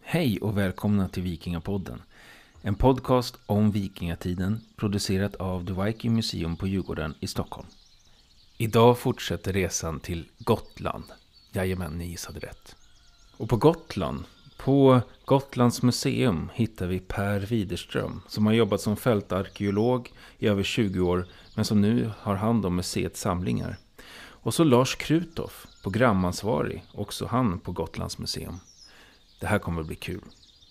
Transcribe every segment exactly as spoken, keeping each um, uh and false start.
Hej och välkomna till Vikingapodden. En podcast om vikingatiden producerat av The Viking Museum på Djurgården i Stockholm. Idag fortsätter resan till Gotland. Jajamän, ni gissade rätt. Och på Gotland, på Gotlands museum hittar vi Per Widerström som har jobbat som fältarkeolog i över tjugo år men som nu har hand om museets samlingar. Och så Lars Krutoff, programansvarig, också han på Gotlands museum. Det här kommer att bli kul.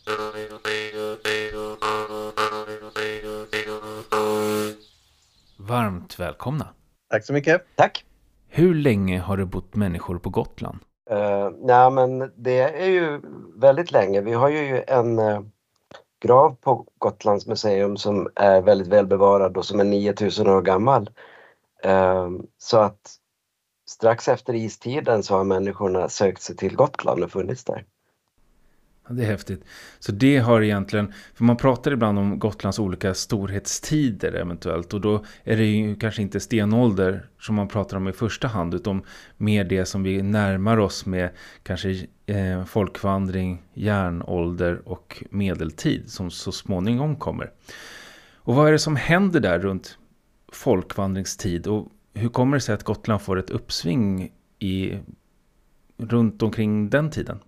Varmt välkomna. Tack så mycket. Tack. Hur länge har det bott människor på Gotland? Uh, nej, men det är ju väldigt länge. Vi har ju en uh, grav på Gotlands museum som är väldigt välbevarad och som är nio tusen år gammal. Uh, så att strax efter istiden så har människorna sökt sig till Gotland och funnits där. Det är häftigt. Så det har egentligen, för man pratar ibland om Gotlands olika storhetstider eventuellt, och då är det ju kanske inte stenålder som man pratar om i första hand, utan mer det som vi närmar oss med kanske eh, folkvandring, järnålder och medeltid som så småningom kommer. Och vad är det som händer där runt folkvandringstid, och hur kommer det sig att Gotland får ett uppsving i, runt omkring den tiden?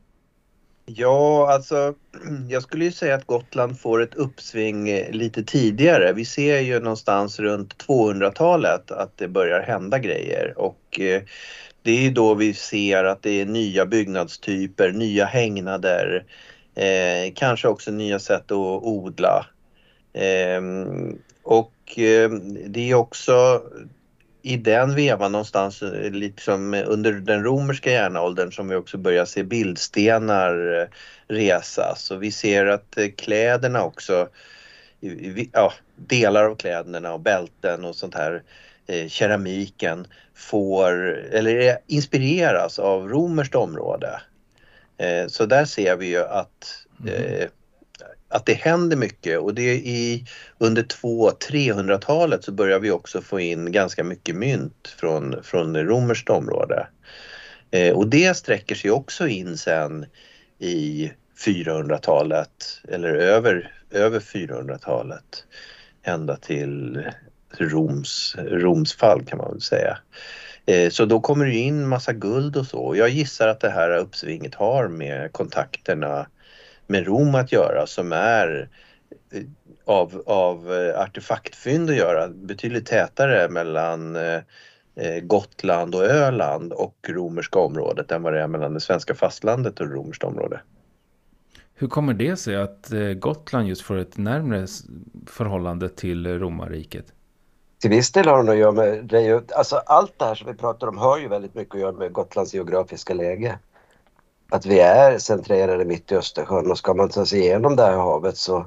Ja, alltså jag skulle ju säga att Gotland får ett uppsving lite tidigare. Vi ser ju någonstans runt tvåhundratalet att det börjar hända grejer, och eh, det är ju då vi ser att det är nya byggnadstyper, nya hängnader, eh, kanske också nya sätt att odla. Eh, och eh, det är också i den vevan någonstans liksom under den romerska järnåldern som vi också börjar se bildstenar resas. Så vi ser att kläderna också, ja, delar av kläderna och bälten och sånt här, keramiken får, eller inspireras av romerskt område. Så där ser vi ju att mm. att det händer mycket, och det är i under två-trehundratalet så börjar vi också få in ganska mycket mynt från, från det romerskt område. Eh, och det sträcker sig också in sen i fyrahundratalet eller över, över fyrahundratalet ända till Roms, Roms fall kan man väl säga. Eh, så då kommer det in massa guld och så. Jag gissar att det här uppsvinget har med kontakterna med Rom att göra, som är av, av artefaktfynd att göra, betydligt tätare mellan eh, Gotland och Öland och romerska området än vad det är mellan det svenska fastlandet och det romerska området. Hur kommer det sig att Gotland just får ett närmare förhållande till romarriket? Till viss del har det att göra med det. Alltså allt det här som vi pratar om har ju väldigt mycket att göra med Gotlands geografiska läge. Att vi är centrerade mitt i Östersjön, och ska man ta sig igenom det här havet så,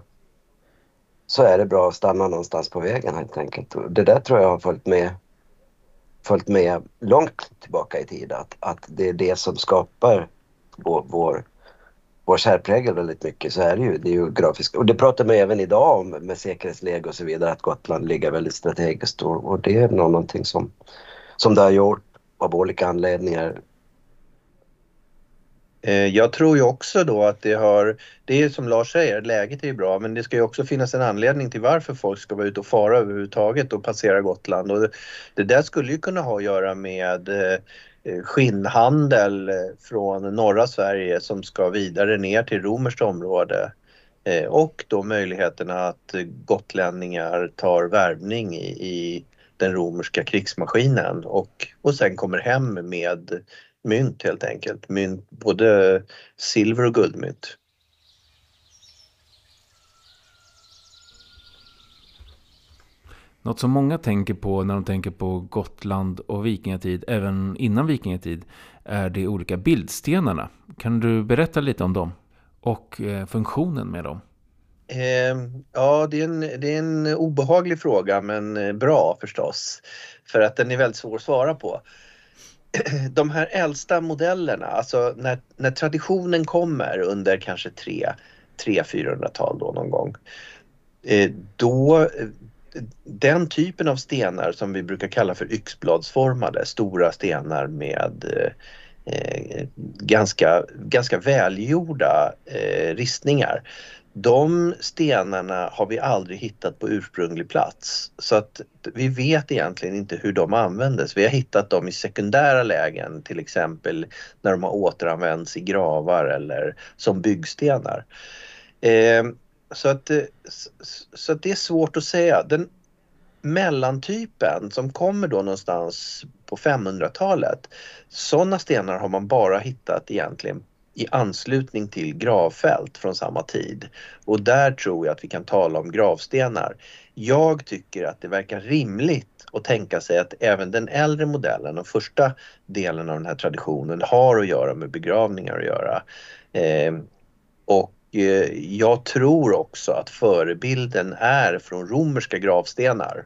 så är det bra att stanna någonstans på vägen helt enkelt. Och det där tror jag har följt med, följt med långt tillbaka i tiden. Att, att det är det som skapar vår, vår, vår särprägel väldigt mycket. Så är det ju det geografiska. Och det pratar man även idag om med säkerhetsläge och så vidare, att Gotland ligger väldigt strategiskt. Och, och det är någonting som, som det har gjort av olika anledningar. Jag tror ju också då att det har, det är som Lars säger, läget är ju bra, men det ska ju också finnas en anledning till varför folk ska vara ute och fara överhuvudtaget och passera Gotland. Och det, det där skulle ju kunna ha att göra med eh, skinnhandel från norra Sverige som ska vidare ner till romerskt område. Eh, och då möjligheterna att gotlänningar tar värvning i, i den romerska krigsmaskinen och, och sen kommer hem med mynt helt enkelt. Mynt, både silver- och guldmynt. Något som många tänker på när de tänker på Gotland och vikingatid, även innan vikingatid, är de olika bildstenarna. Kan du berätta lite om dem och eh, funktionen med dem? Eh, ja, det är, en, det är en obehaglig fråga, men bra förstås. För att den är väldigt svår att svara på. De här äldsta modellerna, alltså när, när traditionen kommer under kanske tre fyrahundratal då någon gång, eh, då den typen av stenar som vi brukar kalla för yxbladsformade, stora stenar med eh, ganska, ganska välgjorda eh, ristningar. De stenarna har vi aldrig hittat på ursprunglig plats, så att vi vet egentligen inte hur de användes. Vi har hittat dem i sekundära lägen, till exempel när de har återanvänts i gravar eller som byggstenar. Eh, så, att, så att det är svårt att säga. Den mellantypen som kommer då någonstans på femhundratalet, sådana stenar har man bara hittat egentligen i anslutning till gravfält från samma tid. Och där tror jag att vi kan tala om gravstenar. Jag tycker att det verkar rimligt att tänka sig att även den äldre modellen och första delen av den här traditionen har att göra med begravningar att göra. Eh, och eh, jag tror också att förebilden är från romerska gravstenar.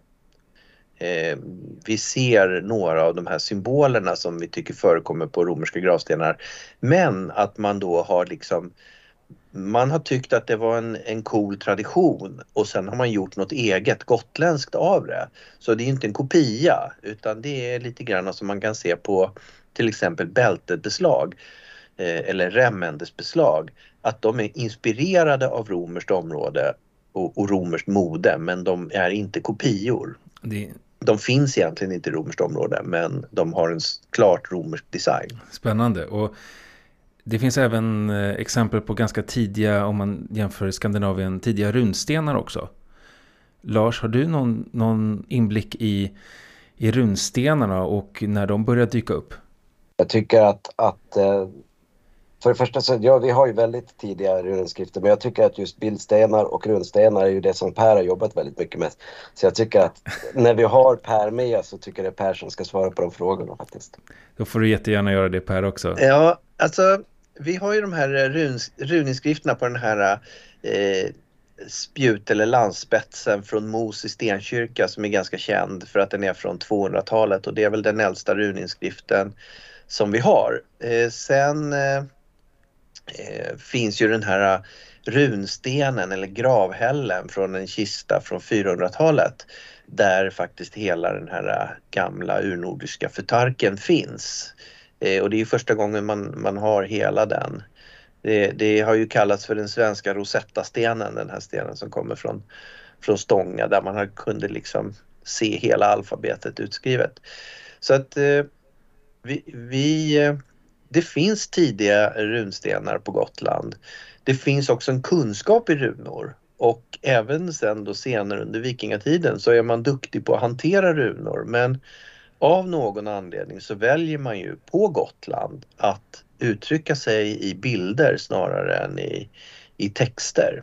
Eh, vi ser några av de här symbolerna som vi tycker förekommer på romerska gravstenar, men att man då har liksom man har tyckt att det var en, en cool tradition och sen har man gjort något eget gotländskt av det. Så det är inte en kopia, utan det är lite grann som man kan se på till exempel bältesbeslag eh, eller remmendesbeslag, att de är inspirerade av romerskt område och, och romerskt mode, men de är inte kopior. Det... De finns egentligen inte i romerskt område, men de har en klart romersk design. Spännande. Och det finns även exempel på ganska tidiga, om man jämför Skandinavien, tidiga runstenar också. Lars, har du någon, någon inblick i, i runstenarna och när de börjar dyka upp? Jag tycker att, att för det första så, ja, vi har ju väldigt tidiga runskrifter, men jag tycker att just bildstenar och runstenar är ju det som Per har jobbat väldigt mycket med. Så jag tycker att när vi har Per med så tycker jag det är Per som ska svara på de frågorna faktiskt. Då får du jättegärna göra det, Per, också. Ja, alltså vi har ju de här runs, runinskrifterna på den här eh, spjut eller landspetsen från Mos i Stenkyrka som är ganska känd för att den är från tvåhundratalet, och det är väl den äldsta runinskriften som vi har. Eh, sen eh, eh, finns ju den här runstenen eller gravhällen från en kista från fyrahundratalet där faktiskt hela den här gamla urnordiska förtarken finns. Eh, och det är ju första gången man, man har hela den. Det, det har ju kallats för den svenska Rosetta-stenen, den här stenen som kommer från, från Stånga, där man kunde liksom se hela alfabetet utskrivet. Så att eh, vi, vi, det finns tidiga runstenar på Gotland. Det finns också en kunskap i runor, och även sen då senare under vikingatiden så är man duktig på att hantera runor, men av någon anledning så väljer man ju på Gotland att uttrycka sig i bilder snarare än i, i texter.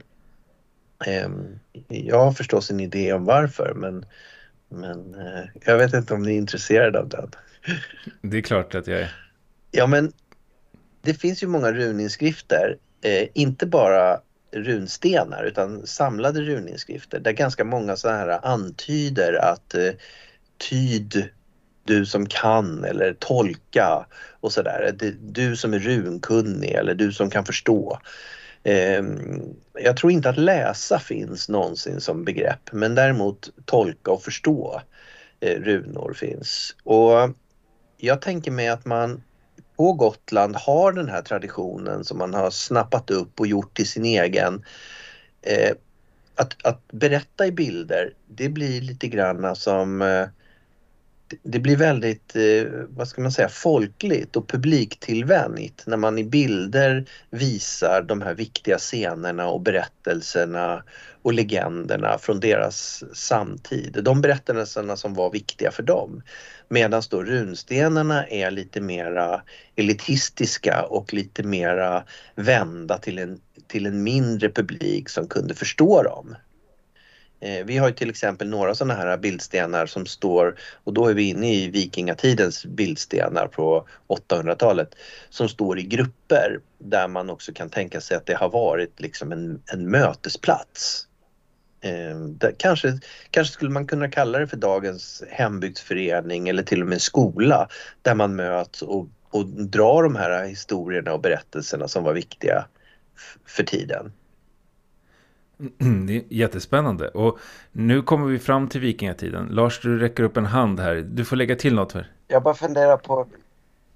Jag har förstås en idé om varför, men, men jag vet inte om ni är intresserade av den. Det är klart att jag är. Ja, men det finns ju många runinskrifter, eh, inte bara runstenar utan samlade runinskrifter där ganska många så här antyder att eh, tyd du som kan eller tolka och sådär. Du som är runkunnig eller du som kan förstå. Eh, jag tror inte att läsa finns någonsin som begrepp, men däremot tolka och förstå eh, runor finns. Och jag tänker mig att man på Gotland har den här traditionen som man har snappat upp och gjort till sin egen. Eh, att, att berätta i bilder, det blir lite grann som eh, det blir väldigt, eh, vad ska man säga, folkligt och publiktillvänt när man i bilder visar de här viktiga scenerna och berättelserna och legenderna från deras samtid. De berättelserna som var viktiga för dem. Medan då runstenarna är lite mera elitistiska och lite mera vända till en, till en mindre publik som kunde förstå dem. Vi har ju till exempel några sådana här bildstenar som står, och då är vi inne i vikingatidens bildstenar på åttahundratalet, som står i grupper där man också kan tänka sig att det har varit liksom en, en mötesplats. Eh, där kanske, kanske skulle man kunna kalla det för dagens hembygdsförening eller till och med skola där man möts och, och drar de här historierna och berättelserna som var viktiga f- för tiden. Det är jättespännande. Och nu kommer vi fram till vikingatiden. Lars, du räcker upp en hand här. Du får lägga till något för. Jag bara funderar på...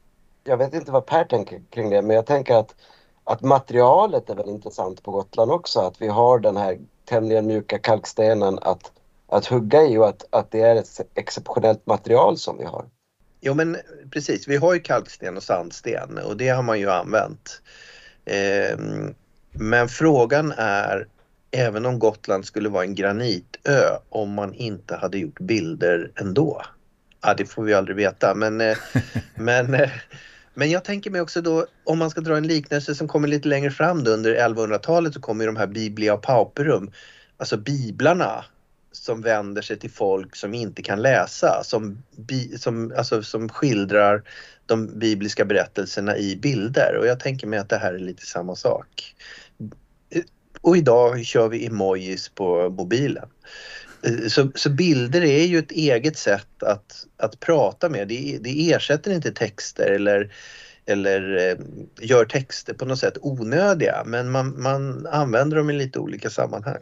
jag vet inte vad Per tänker kring det, men jag tänker att, att materialet är väl intressant på Gotland också. Att vi har den här tämligen mjuka kalkstenen att, att hugga i och att, att det är ett exceptionellt material som vi har. Jo men precis, vi har ju kalksten och sandsten och det har man ju använt. Eh, men frågan är, även om Gotland skulle vara en granitö, om man inte hade gjort bilder ändå. Ja, det får vi aldrig veta, men, eh, men, eh, men jag tänker mig också då, om man ska dra en liknelse som kommer lite längre fram då, under elvahundratalet så kommer ju de här Biblia Pauperum, alltså biblarna som vänder sig till folk som inte kan läsa, som, bi, som, alltså, som skildrar de bibliska berättelserna i bilder. Och jag tänker mig att det här är lite samma sak. Och idag kör vi emojis på mobilen. Så, så bilder är ju ett eget sätt att, att prata med. Det, det ersätter inte texter eller, eller eh, gör texter på något sätt onödiga. Men man, man använder dem i lite olika sammanhang.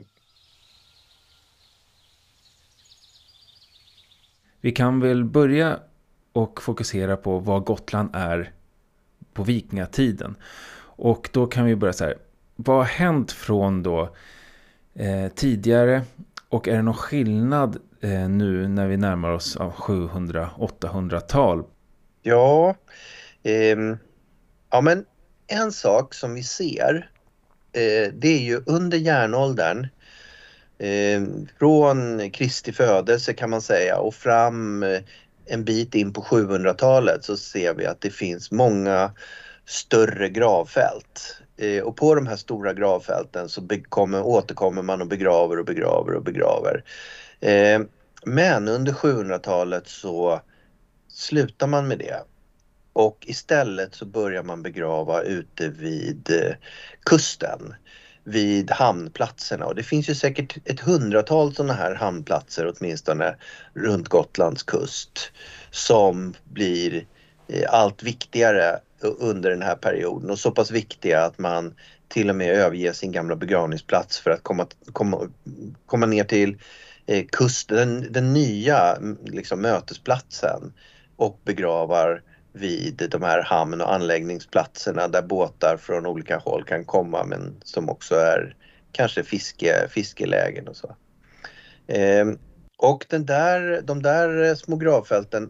Vi kan väl börja och fokusera på vad Gotland är på vikingatiden. Och då kan vi börja så här. Vad har hänt från då eh, tidigare och är det någon skillnad eh, nu när vi närmar oss av sjuhundra-åttahundratal? Ja, eh, ja, men en sak som vi ser eh, det är ju under järnåldern eh, från Kristi födelse kan man säga och fram eh, en bit in på sjuhundratalet så ser vi att det finns många större gravfält. Eh, och på de här stora gravfälten så kommer, återkommer man och begraver och begraver och begraver. Eh, men under sjuhundratalet så slutar man med det. Och istället så börjar man begrava ute vid eh, kusten, vid hamnplatserna. Och det finns ju säkert ett hundratal sådana här hamnplatser åtminstone runt Gotlands kust som blir eh, allt viktigare under den här perioden och så pass viktiga att man till och med överger sin gamla begravningsplats för att komma, komma, komma ner till eh, kusten, den, den nya liksom, mötesplatsen och begravar vid de här hamn- och anläggningsplatserna där båtar från olika håll kan komma men som också är kanske fiske, fiskelägen och så. Eh, och den där, de där små gravfälten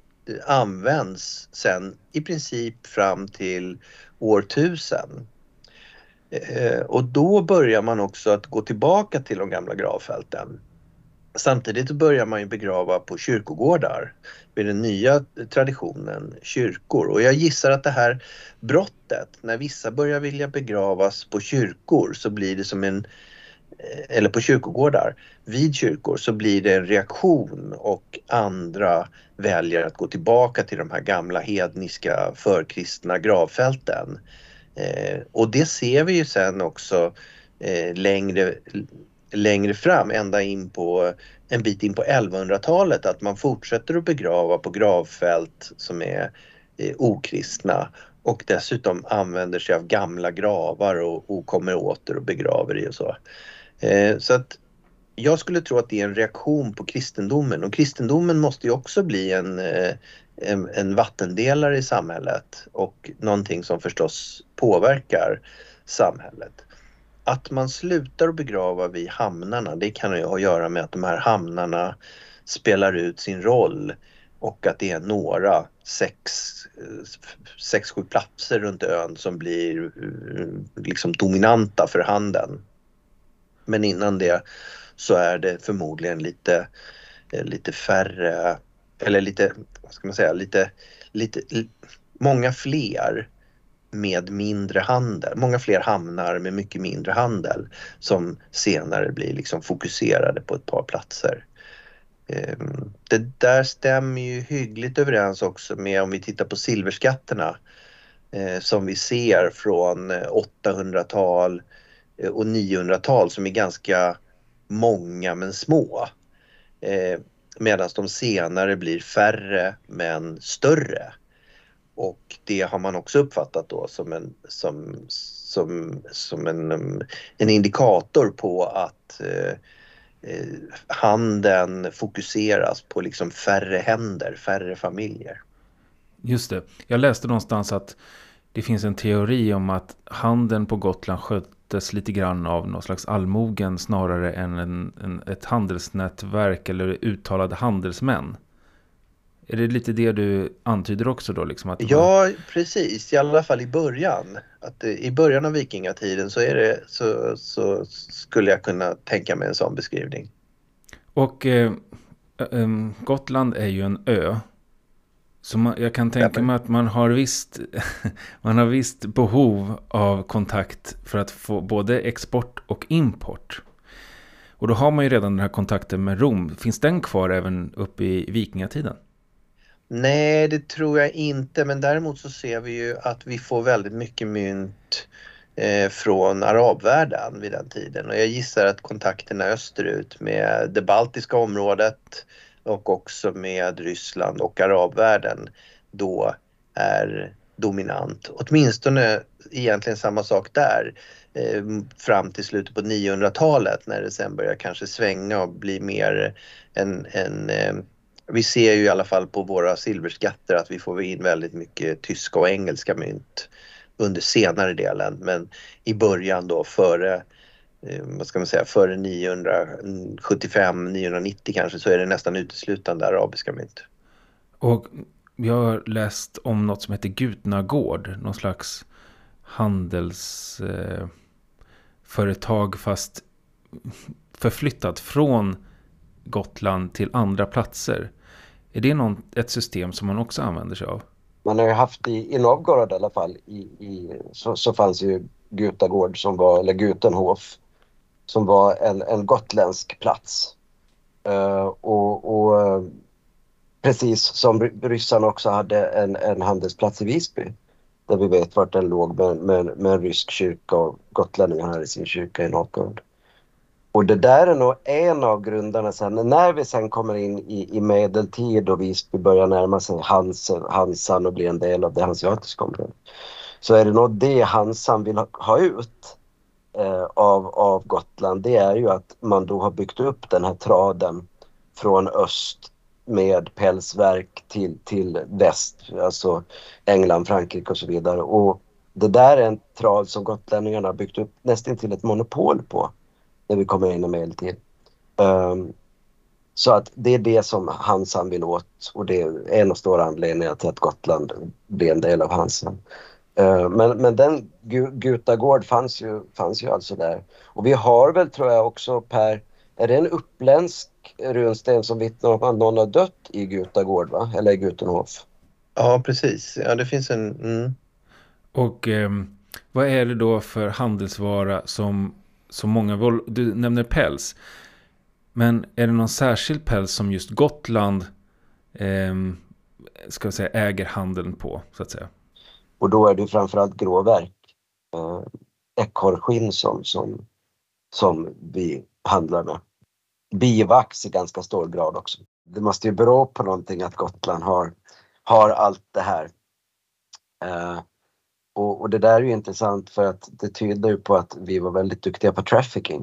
används sen i princip fram till år tusen. Eh, och då börjar man också att gå tillbaka till de gamla gravfälten. Samtidigt börjar man ju begrava på kyrkogårdar med den nya traditionen kyrkor. Och jag gissar att det här brottet, när vissa börjar vilja begravas på kyrkor så blir det som en, eller på kyrkogårdar, vid kyrkor så blir det en reaktion och andra väljer att gå tillbaka till de här gamla hedniska förkristna gravfälten. Eh, och det ser vi ju sen också eh, längre, längre fram, ända in på en bit in på elvahundratalet, att man fortsätter att begrava på gravfält som är eh, okristna och dessutom använder sig av gamla gravar och, och kommer åter och begraver i och så. Eh, så att jag skulle tro att det är en reaktion på kristendomen och kristendomen måste ju också bli en, en, en vattendelare i samhället och någonting som förstås påverkar samhället. Att man slutar att begrava vid hamnarna, det kan ju ha att göra med att de här hamnarna spelar ut sin roll och att det är några sex, sex sju platser runt ön som blir liksom dominanta för handeln. Men innan det så är det förmodligen lite, lite färre, eller lite, vad ska man säga, lite, lite, många fler med mindre handel. Många fler hamnar med mycket mindre handel som senare blir liksom fokuserade på ett par platser. Det där stämmer ju hyggligt överens också med om vi tittar på silverskatterna som vi ser från åttahundratal och niohundratal som är ganska många men små. Eh, medan de senare blir färre men större. Och det har man också uppfattat då som en, som, som, som en, en indikator på att eh, handeln fokuseras på liksom färre händer, färre familjer. Just det. Jag läste någonstans att det finns en teori om att handeln på Gotland sköttes lite grann av någon slags allmogen snarare än en, en, ett handelsnätverk eller uttalade handelsmän. Är det lite det du antyder också då? Liksom att Ja, var... precis. I alla fall i början. Att det, i början av vikingatiden så, är det, så, så skulle jag kunna tänka mig en sån beskrivning. Och eh, eh, Gotland är ju en ö. Så man, jag kan tänka mig att man har visst, man har visst behov av kontakt för att få både export och import. Och då har man ju redan den här kontakten med Rom. Finns den kvar även uppe i vikingatiden? Nej, det tror jag inte. Men däremot så ser vi ju att vi får väldigt mycket mynt eh, från arabvärlden vid den tiden. Och jag gissar att kontakterna österut med det baltiska området och också med Ryssland och arabvärlden då är dominant. Åtminstone egentligen samma sak där eh, fram till slutet på niohundratalet när det sen börjar kanske svänga och bli mer en, en eh, vi ser ju i alla fall på våra silverskatter att vi får in väldigt mycket tyska och engelska mynt under senare delen, men i början då före vad ska man säga, före niohundrasjuttiofem niohundranittio kanske, så är det nästan uteslutande arabiska mynt. Och jag har läst om något som heter Gutnagård, någon slags handelsföretag eh, fast förflyttat från Gotland till andra platser. Är det någon, ett system som man också använder sig av? Man har ju haft i, i Novgorod i alla fall, i, i, så, så fanns ju Gutagård som var, eller Gutenhof, som var en, en gotländsk plats. Uh, och, och uh, precis som ryssarna också hade en, en handelsplats i Visby, där vi vet vart den låg med, med, med en rysk kyrka och gotlänningarna hade sin kyrka i Novgorod. Och det där är nog en av grunderna sen, när vi sen kommer in i, i medeltid och Visby börjar närma sig Hansen, Hansan och bli en del av det hanseatiska området. Så är det nog det Hansan vill ha, ha ut eh, av, av Gotland. Det är ju att man då har byggt upp den här traden från öst med pälsverk till, till väst. Alltså England, Frankrike och så vidare. Och det där är en trad som gotlänningarna har byggt upp nästan till ett monopol på när vi kommer in i medeltid. Um, så att det är det som Hansan vill åt, och det är en av stora anledningarna till att Gotland blir en del av Hansan. Uh, men, men den Gutagård fanns ju, fanns ju alltså där. Och vi har väl, tror jag också, Per, är det en uppländsk runsten som vittnar om att någon har dött i Gutagård, va? Eller i Gutenhof? Ja, precis. Ja, det finns en... Mm. Och eh, vad är det då för handelsvara som så många, du nämner päls, men är det någon särskild päls som just Gotland eh, ska jag säga, äger handeln på, så att säga? Och då är det framförallt gråverk, eh, ekorrskinn som, som, som vi handlar med. Bivax i ganska stor grad också. Det måste ju bero på någonting att Gotland har, har allt det här. Eh, Och, och det där är ju intressant, för att det tyder ju på att vi var väldigt duktiga på trafficking.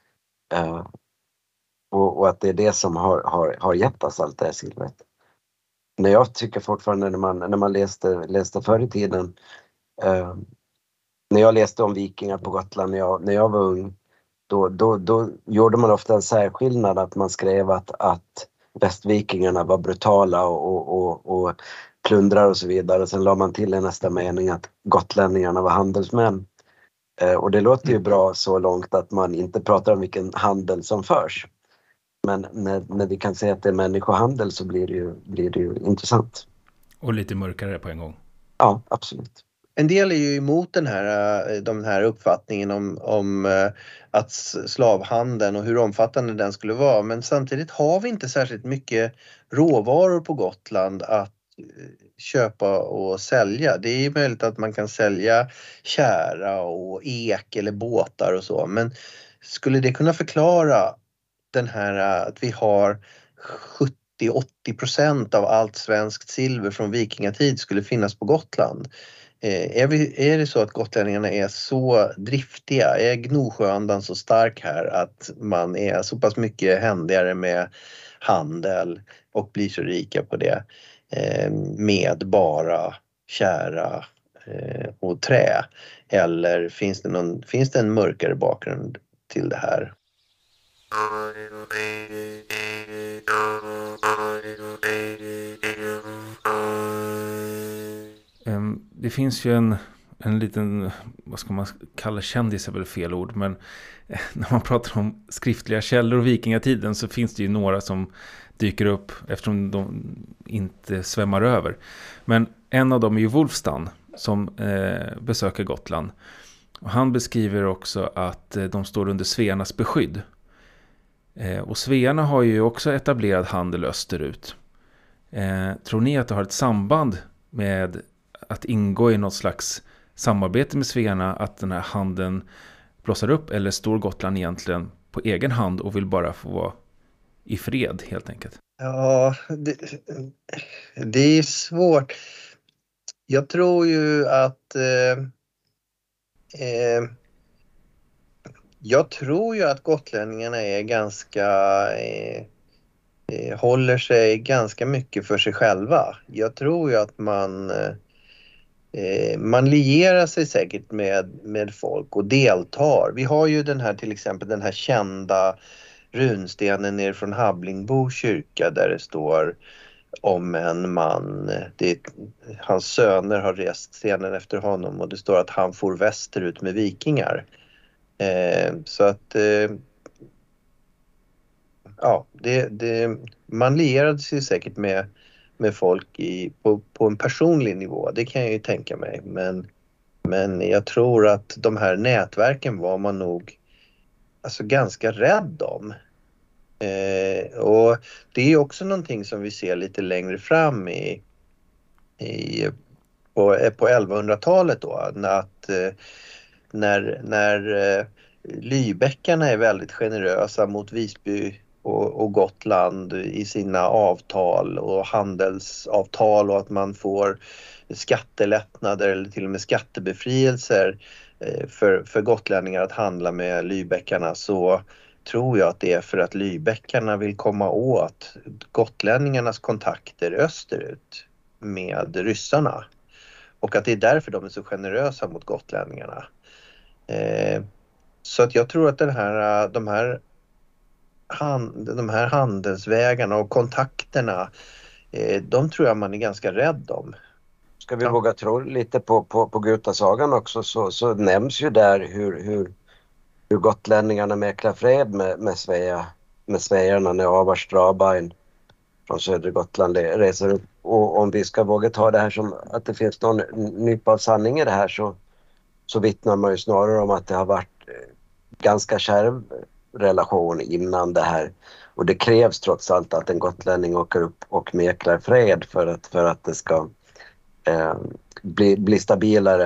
Uh, och, och att det är det som har, har, har gett oss allt det här silvret. När jag tycker fortfarande när man, när man läste, läste förr i tiden, uh, när jag läste om vikingar på Gotland när jag, när jag var ung, då, då, då gjorde man ofta en särskillnad, att man skrev att, att västvikingarna var brutala och, och, och, och plundrar och så vidare. Och sen la man till i nästa mening att gotlänningarna var handelsmän. Eh, och det låter ju bra så långt att man inte pratar om vilken handel som förs. Men när, när vi kan säga att det är människohandel, så blir det ju, blir det ju intressant. Och lite mörkare på en gång. Ja, absolut. En del är ju emot den här, den här uppfattningen om, om att slavhandeln och hur omfattande den skulle vara. Men samtidigt har vi inte särskilt mycket råvaror på Gotland att köpa och sälja. Det är möjligt att man kan sälja kära och ek eller båtar och så. Men skulle det kunna förklara den här att vi har sjuttio till åttio procent av allt svenskt silver från vikingatid skulle finnas på Gotland? Är, vi, är det så att gotlänningarna är så driftiga? Är Gnosjöandan så stark här att man är så pass mycket händigare med handel och blir så rika på det? eh, med bara kära eh, och trä? Eller finns det, någon, finns det en mörkare bakgrund till det här? Det finns ju en, en liten, vad ska man kalla, kändis är väl fel ord, men när man pratar om skriftliga källor och vikingatiden så finns det ju några som dyker upp eftersom de inte svämmar över. Men en av dem är ju Wulfstan som eh, besöker Gotland. Och han beskriver också att eh, de står under Svearnas beskydd. Eh, och Svearna har ju också etablerad handel österut. Eh, tror ni att det har ett samband med att ingå i något slags samarbete med Svearna, att den här handeln blossar upp, eller står Gotland egentligen på egen hand och vill bara få vara i fred helt enkelt? Ja, det, det är svårt. Jag tror ju att eh, eh, jag tror ju att gotlänningarna är ganska eh, eh, håller sig ganska mycket för sig själva. Jag tror ju att man eh, man lierar sig säkert med, med folk och deltar. Vi har ju den här, till exempel den här kända runstenen ner från Habblingbo kyrka där det står om en man, det, hans söner har rest stenen efter honom och det står att han for västerut med vikingar. Eh, så att eh, ja, det, det, man lierade sig säkert med, med folk i, på, på en personlig nivå, det kan jag ju tänka mig. Men, men jag tror att de här nätverken var man nog alltså ganska rädd om. Eh, och det är också någonting som vi ser lite längre fram i, i, på, på elvahundratalet då, att eh, när, när eh, Lybäckarna är väldigt generösa mot Visby och, och Gotland i sina avtal och handelsavtal och att man får skattelättnader eller till och med skattebefrielser eh, för, för gotlänningar att handla med Lybäckarna, så tror jag att det är för att Lybäckarna vill komma åt gotlänningarnas kontakter österut med ryssarna. Och att det är därför de är så generösa mot gotlänningarna. Eh, så att jag tror att den här, de, här, hand, de här handelsvägarna och kontakterna, eh, de tror jag man är ganska rädd om. Ska vi ja. våga tro lite på, på, på Gutasagan också, så, så nämns ju där hur, hur hur gotlänningarna mäklar fred med, med, Svea, med svearna när Avar Strabain från södra Gotland reser upp. Och om vi ska våga ta det här som att det finns någon nypa av sanning i det här, så, så vittnar man ju snarare om att det har varit ganska kärv relation innan det här. Och det krävs trots allt att en gotlänning åker upp och mäklar fred för att, för att det ska eh, bli, bli stabilare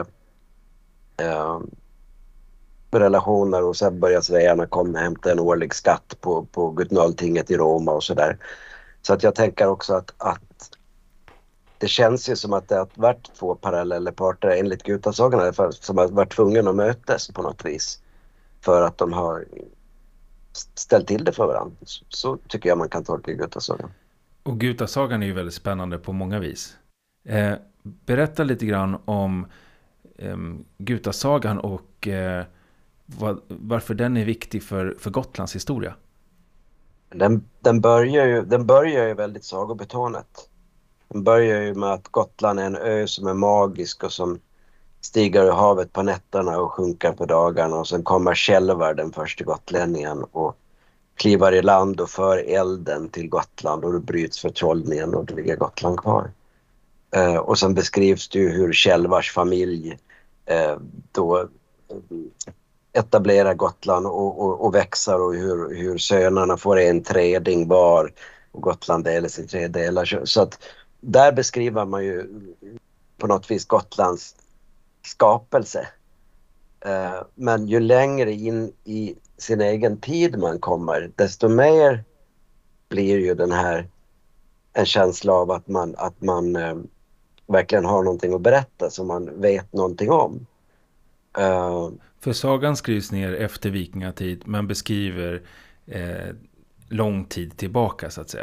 eh, relationer, och sen börjar svearna komma och hämta en årlig skatt på, på Gudnöltinget i Roma och sådär. Så att jag tänker också att, att det känns ju som att det har varit två parallella parter enligt Gutasagan i alla fall, som har varit tvungna att mötas på något vis för att de har ställt till det för varandra. Så, så tycker jag man kan tolka Gutasagan. Och Gutasagan är ju väldigt spännande på många vis. Eh, berätta lite grann om eh, Gutasagan och eh, Var, varför den är viktig för, för Gotlands historia. Den, den, börjar ju, den börjar ju väldigt sagobetonat. Den börjar ju med att Gotland är en ö som är magisk och som stiger ur havet på nätterna och sjunker på dagarna. Och sen kommer Kjellvar, den första gotlänningen, och kliver i land och för elden till Gotland, och då bryts förtrollningen och då ligger Gotland kvar. Eh, och sen beskrivs det ju hur Kjellvars familj eh, då etablerar Gotland och, och, och växer, och hur, hur sönerna får en treding var och Gotland delas i tre delar. Så att där beskriver man ju på något vis Gotlands skapelse. Eh, men ju längre in i sin egen tid man kommer, desto mer blir ju den här en känsla av att man, att man eh, verkligen har någonting att berätta som man vet någonting om. Uh, För sagan skrivs ner efter vikingatid, men beskriver eh, lång tid tillbaka så att säga.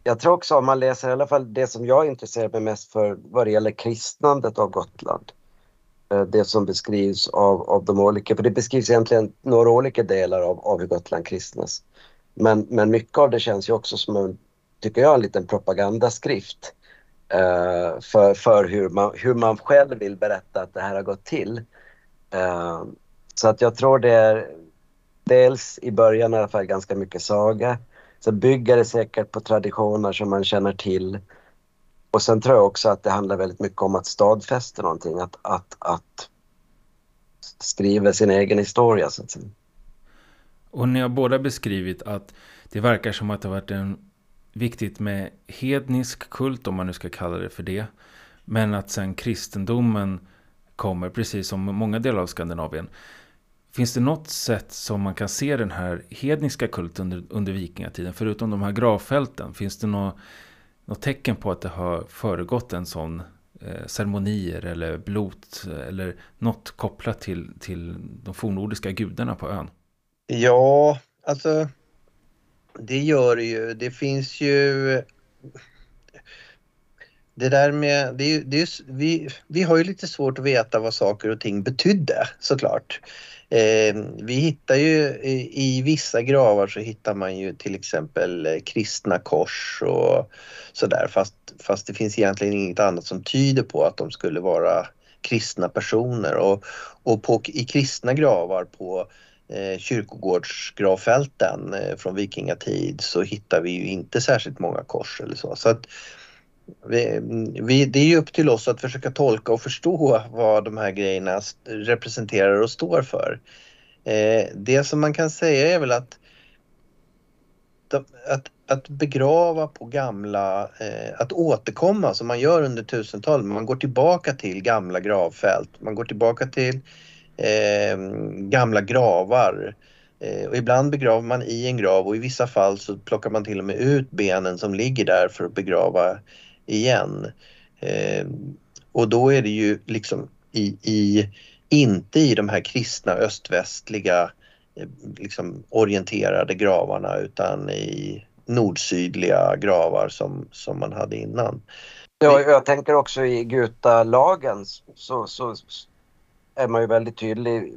Jag tror också om man läser i alla fall det som jag intresserar mig mest för vad det gäller kristnandet av Gotland. Det som beskrivs av, av de olika, för det beskrivs egentligen några olika delar av, av hur Gotland kristnas. Men, men mycket av det känns ju också som en, tycker jag, en liten propagandaskrift eh, för, för hur, man, hur man själv vill berätta att det här har gått till. Eh, så att jag tror det är dels i början i alla fall ganska mycket saga. Så bygger det säkert på traditioner som man känner till. Och sen tror jag också att det handlar väldigt mycket om att stadfästa någonting. Att, att, att skriva sin egen historia, så att säga. Och ni har båda beskrivit att det verkar som att det har varit en, viktigt med hednisk kult, om man nu ska kalla det för det. Men att sen kristendomen kommer, precis som många delar av Skandinavien. Finns det något sätt som man kan se den här hedniska kulten under, under vikingatiden? Förutom de här gravfälten, finns det något, något tecken på att det har föregått en sån eh, ceremonier eller blot eller något kopplat till, till de fornnordiska gudarna på ön? Ja, alltså det gör det ju. Det finns ju... Det där med... Det är, det är, vi, vi har ju lite svårt att veta vad saker och ting betydde, såklart. Eh, vi hittar ju i, i vissa gravar så hittar man ju till exempel eh, kristna kors och sådär. Fast, fast det finns egentligen inget annat som tyder på att de skulle vara kristna personer. Och, och på, i kristna gravar på eh, kyrkogårdsgravfälten eh, från vikingatid så hittar vi ju inte särskilt många kors eller så. Så att Vi, vi, det är ju upp till oss att försöka tolka och förstå vad de här grejerna representerar och står för. Eh, det som man kan säga är väl att att, att begrava på gamla, eh, att återkomma som man gör under tusentalet. Man går tillbaka till gamla gravfält, man går tillbaka till eh, gamla gravar. Eh, och ibland begraver man i en grav och i vissa fall så plockar man till och med ut benen som ligger där för att begrava igen. Eh, och då är det ju liksom i, i, inte i de här kristna östvästliga eh, liksom orienterade gravarna utan i nordsydliga gravar som, som man hade innan. Ja, jag tänker också i Gutalagen så, så är man ju väldigt tydlig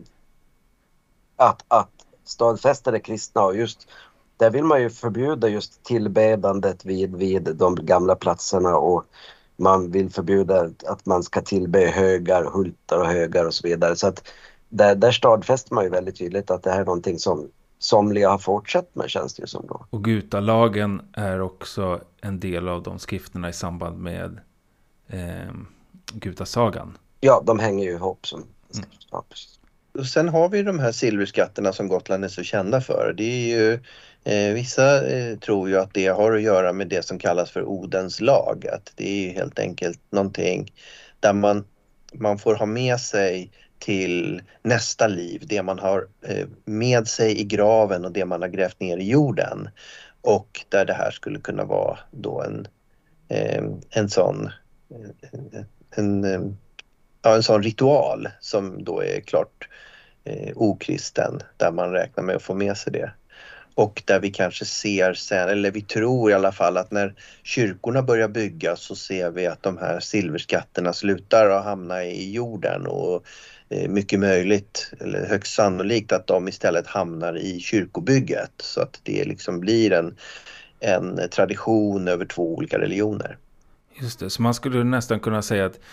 att, att stadfästa det kristna och just där vill man ju förbjuda just tillbedandet vid, vid de gamla platserna och man vill förbjuda att man ska tillbe högar, hultar och högar och så vidare. Så att där, där stadfäster man ju väldigt tydligt att det här är någonting som somliga har fortsatt med, känns det ju som då. Och Gutalagen är också en del av de skrifterna i samband med eh, Gutasagan. Ja, de hänger ju ihop som mm. ja, precis. Och sen har vi de här silverskatterna som Gotland är så kända för. Det är ju, eh, vissa eh, tror ju att det har att göra med det som kallas för Odens lag. Att det är helt enkelt någonting där man, man får ha med sig till nästa liv. Det man har eh, med sig i graven och det man har grävt ner i jorden. Och där det här skulle kunna vara då en, eh, en sån... Eh, en, en, Ja, en sån ritual som då är klart eh, okristen, där man räknar med att få med sig det. Och där vi kanske ser sen, eller vi tror i alla fall att när kyrkorna börjar byggas så ser vi att de här silverskatterna slutar att hamna i jorden och eh, mycket möjligt, eller högst sannolikt att de istället hamnar i kyrkobygget. Så att det liksom blir en, en tradition över två olika religioner. Just det, så man skulle nästan kunna säga att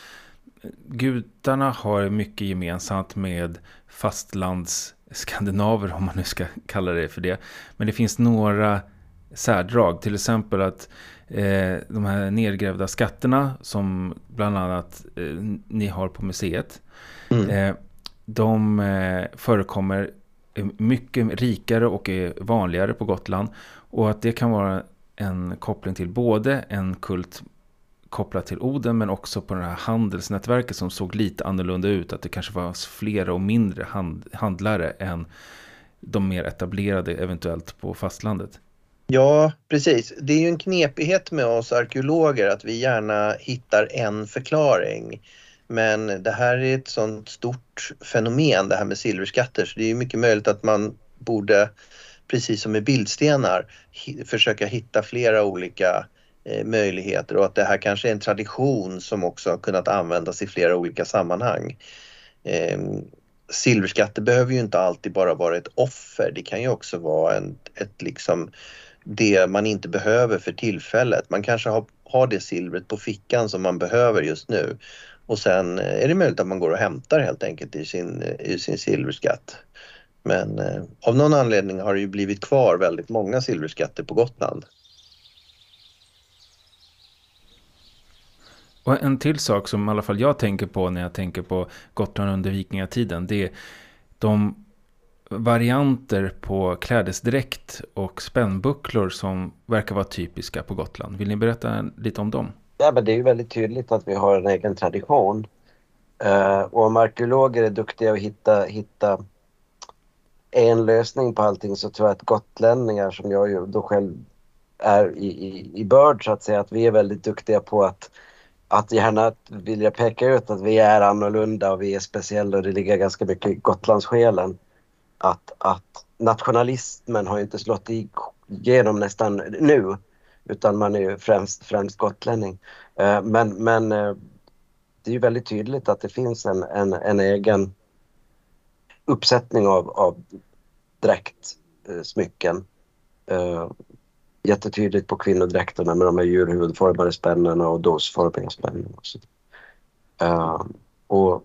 gudarna har mycket gemensamt med fastlandsskandinaver, om man nu ska kalla det för det. Men det finns några särdrag, till exempel att eh, de här nedgrävda skatterna som bland annat eh, ni har på museet, mm. eh, de eh, förekommer mycket rikare och är vanligare på Gotland, och att det kan vara en koppling till både en kult kopplat till Oden men också på det här handelsnätverket som såg lite annorlunda ut, att det kanske var flera och mindre hand, handlare än de mer etablerade eventuellt på fastlandet. Ja, precis. Det är ju en knepighet med oss arkeologer att vi gärna hittar en förklaring. Men det här är ett sånt stort fenomen, det här med silverskatter, så det är ju mycket möjligt att man borde, precis som med bildstenar, hi- försöka hitta flera olika eh, möjligheter och att det här kanske är en tradition som också har kunnat användas i flera olika sammanhang. Eh, silverskatter behöver ju inte alltid bara vara ett offer, det kan ju också vara en, ett liksom det man inte behöver för tillfället. Man kanske har, har det silvret på fickan som man behöver just nu. Och sen är det möjligt att man går och hämtar helt enkelt i sin, i sin silverskatt. Men eh, av någon anledning har det ju blivit kvar väldigt många silverskatter på Gotland. Och en till sak som i alla fall jag tänker på när jag tänker på Gotland under vikingatiden, det är de varianter på klädesdräkt och spännbucklor som verkar vara typiska på Gotland. Vill ni berätta lite om dem? Ja, men det är ju väldigt tydligt att vi har en egen tradition. Uh, och om arkeologer är duktiga att hitta, hitta en lösning på allting, så tror jag att gotlänningar, som jag ju då själv är i, i, i börd så att säga, att vi är väldigt duktiga på att, att gärna vilja peka ut att vi är annorlunda och vi är speciella, och det ligger ganska mycket i Gotlandssjälen. Att, att nationalismen har ju inte slått igenom nästan nu, utan man är ju främst, främst gotlänning. Uh, men men uh, det är ju väldigt tydligt att det finns en, en, en egen uppsättning av, av dräktsmycken. Uh, jättetydligt på kvinnodräkterna med de här djurhuvudformade spännena och dosformiga spännena. Uh, och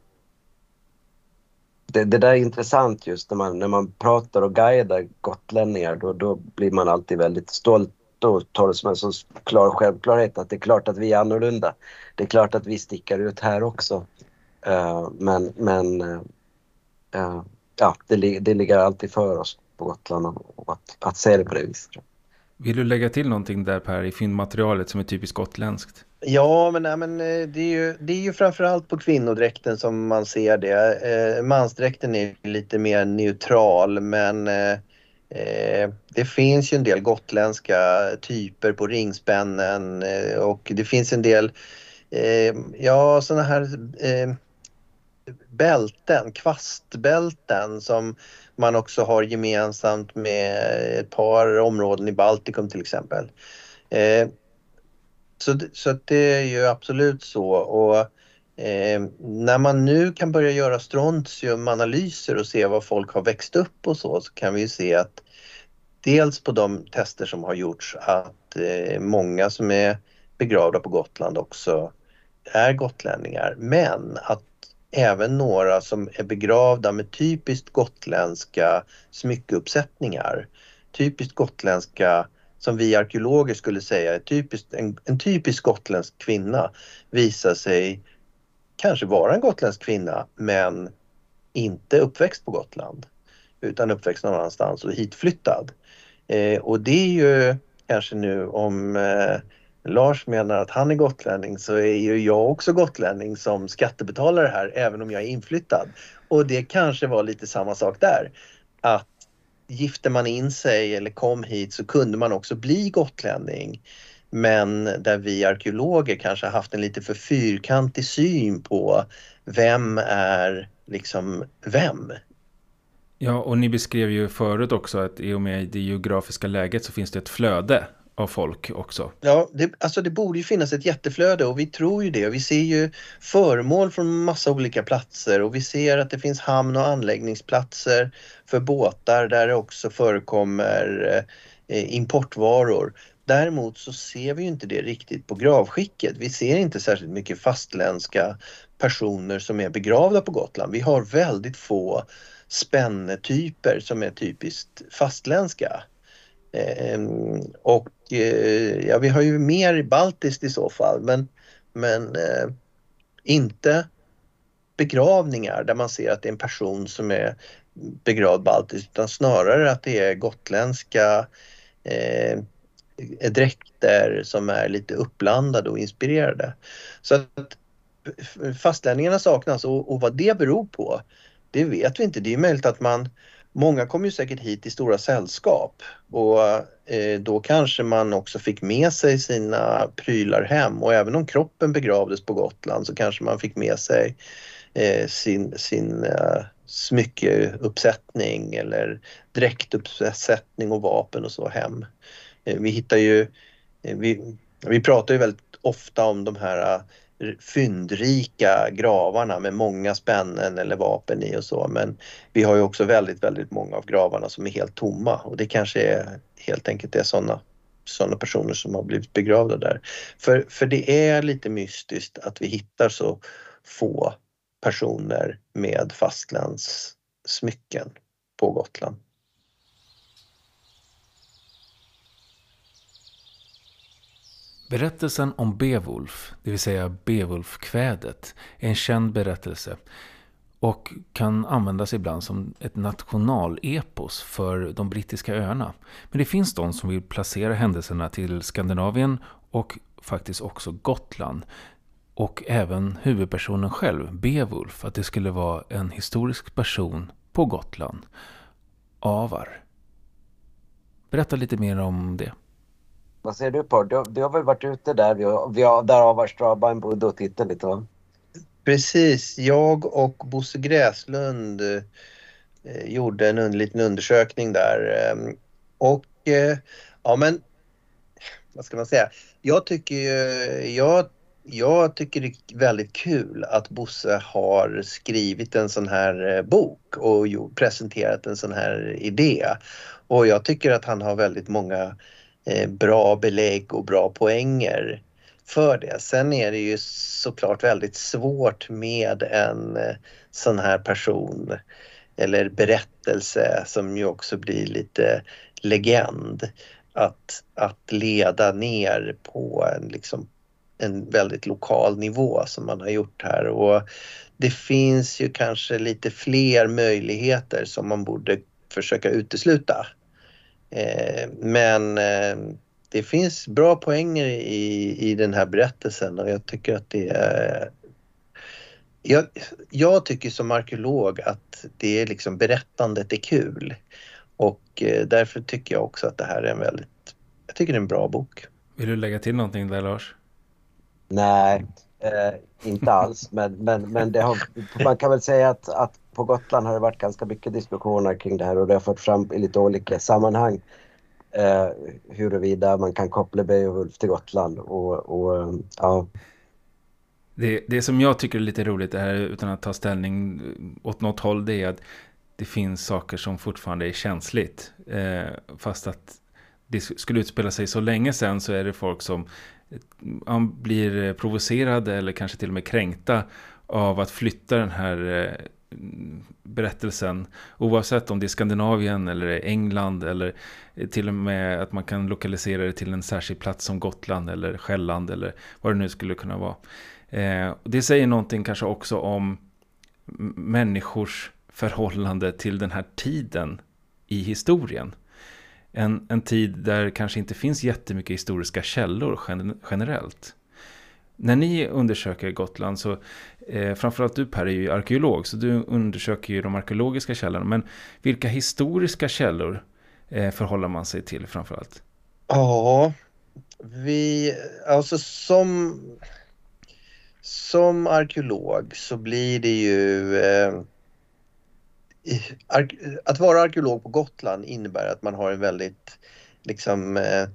det, det där är intressant just när man, när man pratar och guidar gotlänningar, då, då blir man alltid väldigt stolt och tar det som en så klar självklarhet att det är klart att vi är annorlunda. Det är klart att vi stickar ut här också. Uh, men men uh, ja, det, det ligger alltid för oss på Gotland och att, att se det på det viset. Vill du lägga till någonting där, Per, i fyndmaterialet som är typiskt gotländskt? Ja, men, nej, men det, är ju, det är ju framförallt på kvinnodräkten som man ser det. Eh, mansdräkten är lite mer neutral, men eh, det finns ju en del gotländska typer på ringspännen eh, och det finns en del eh, ja, såna här eh, bälten, kvastbälten som man också har gemensamt med ett par områden i Baltikum till exempel. Eh, så, så att det är ju absolut så, och eh, när man nu kan börja göra strontiumanalyser och se vad folk har växt upp och så, så kan vi ju se att dels på de tester som har gjorts att eh, många som är begravda på Gotland också är gotlänningar, men att även några som är begravda med typiskt gotländska smyckeuppsättningar, typiskt gotländska som vi arkeologer skulle säga är typiskt, en, en typisk gotländsk kvinna, visar sig kanske vara en gotländsk kvinna men inte uppväxt på Gotland utan uppväxt någon annanstans och hitflyttad. Eh, och det är ju kanske nu om eh, Lars menar att han är gotlänning, så är ju jag också gotlänning som skattebetalare här, även om jag är inflyttad. Och det kanske var lite samma sak där. Att gifte man in sig eller kom hit så kunde man också bli gotlänning. Men där vi arkeologer kanske har haft en lite för fyrkantig syn på vem är liksom vem. Ja, och ni beskrev ju förut också att i och med det geografiska läget så finns det ett flöde av folk också. Ja, det, alltså det borde ju finnas ett jätteflöde och vi tror ju det. Och vi ser ju föremål från massa olika platser och vi ser att det finns hamn- och anläggningsplatser för båtar där det också förekommer eh, importvaror. Däremot så ser vi ju inte det riktigt på gravskicket. Vi ser inte särskilt mycket fastländska personer som är begravda på Gotland. Vi har väldigt få spännetyper som är typiskt fastländska. Eh, och eh, ja, vi har ju mer baltiskt i så fall, men, men eh, inte begravningar där man ser att det är en person som är begravd baltiskt, utan snarare att det är gotländska eh, dräkter som är lite uppblandade och inspirerade. Så att fastlänningarna saknas, och, och vad det beror på, det vet vi inte. Det är möjligt att man många kommer ju säkert hit i stora sällskap och eh, då kanske man också fick med sig sina prylar hem, och även om kroppen begravdes på Gotland så kanske man fick med sig eh, sin, sin eh, smyckeuppsättning eller dräktuppsättning och vapen och så hem. Eh, vi hittar ju, eh, vi, Vi pratar ju väldigt ofta om de här fyndrika gravarna med många spännen eller vapen i och så, men vi har ju också väldigt, väldigt många av gravarna som är helt tomma, och det kanske är helt enkelt är sådana sådana personer som har blivit begravda där. För, för det är lite mystiskt att vi hittar så få personer med fastlandssmycken på Gotland. Berättelsen om Beowulf, det vill säga Beowulfkvädet, är en känd berättelse och kan användas ibland som ett nationalepos för de brittiska öarna. Men det finns de som vill placera händelserna till Skandinavien och faktiskt också Gotland. Och även huvudpersonen själv, Beowulf, att det skulle vara en historisk person på Gotland. Avar. Berätta lite mer om det. Vad säger du på? Du, du har väl varit ute där, vi har, vi har, där Avar Straban bodde och tittade lite, va? Precis, jag och Bosse Gräslund eh, gjorde en liten undersökning där. Eh, och eh, ja, men vad ska man säga? Jag tycker ju, jag, jag tycker det är väldigt kul att Bosse har skrivit en sån här bok och jo, presenterat en sån här idé. Och jag tycker att han har väldigt många eh, bra belägg och bra poänger för det. Sen är det ju såklart väldigt svårt med en eh, sån här person eller berättelse som ju också blir lite legend, att, att leda ner på en, liksom, en väldigt lokal nivå som man har gjort här. Och det finns ju kanske lite fler möjligheter som man borde försöka utesluta. Eh, men eh, det finns bra poänger i, i den här berättelsen, och jag tycker att det är... Jag, jag tycker som arkeolog att det är liksom, berättandet är kul, och eh, därför tycker jag också att det här är en väldigt... Jag tycker det är en bra bok. Vill du lägga till någonting där, Lars? Nej, eh, inte alls. Men, men, men det har, man kan väl säga att, att på Gotland har det varit ganska mycket diskussioner kring det här, och det har fått fram i lite olika sammanhang eh, huruvida man kan koppla Beowulf till Gotland. Och, och ja... Det, det som jag tycker är lite roligt det här, utan att ta ställning åt något håll, det är att det finns saker som fortfarande är känsligt. Eh, fast att det skulle utspela sig så länge sedan, så är det folk som eh, blir provocerade eller kanske till och med kränkta av att flytta den här eh, berättelsen, oavsett om det är Skandinavien eller England, eller till och med att man kan lokalisera det till en särskild plats som Gotland eller Själland eller vad det nu skulle kunna vara. Eh, det säger någonting kanske också om människors förhållande till den här tiden i historien. En, en tid där kanske inte finns jättemycket historiska källor gen, generellt. När ni undersöker Gotland så, eh, framförallt du Per är ju arkeolog, så du undersöker ju de arkeologiska källorna. Men vilka historiska källor eh, förhåller man sig till framförallt? Ja, vi, alltså som... Som arkeolog så blir det ju... Eh, att vara arkeolog på Gotland innebär att man har en väldigt liksom, eh,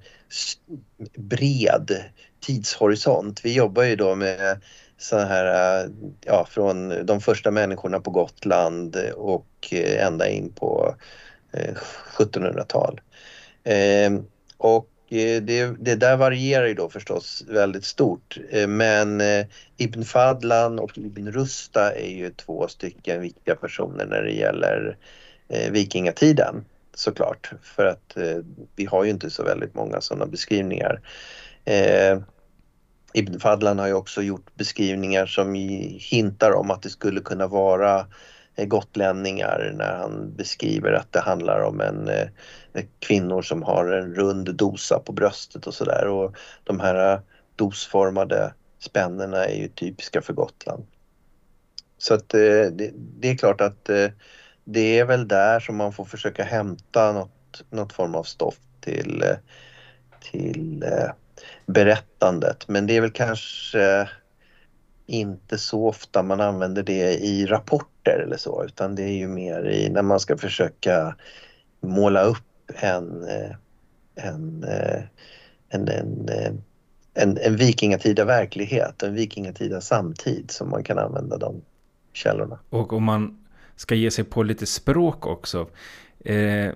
bred tidshorisont. Vi jobbar ju då med så här, ja, från de första människorna på Gotland och ända in på eh, sjuttonhundratal. Eh, och Det, det där varierar ju då förstås väldigt stort. Men Ibn Fadlan och Ibn Rusta är ju två stycken viktiga personer när det gäller eh, vikingatiden, såklart. För att eh, vi har ju inte så väldigt många sådana beskrivningar. Eh, Ibn Fadlan har ju också gjort beskrivningar som hintar om att det skulle kunna vara gotlänningar, när han beskriver att det handlar om en eh, kvinnor som har en rund dosa på bröstet och sådär, och de här dosformade spännena är ju typiska för Gotland. Så att eh, det, det är klart att eh, det är väl där som man får försöka hämta något, något form av stoff till, eh, till eh, berättandet, men det är väl kanske inte så ofta man använder det i rapporter eller så, utan det är ju mer i när man ska försöka måla upp en, en, en, en, en, en vikingatida verklighet, en vikingatida samtid som man kan använda de källorna. Och om man ska ge sig på lite språk också. Eh,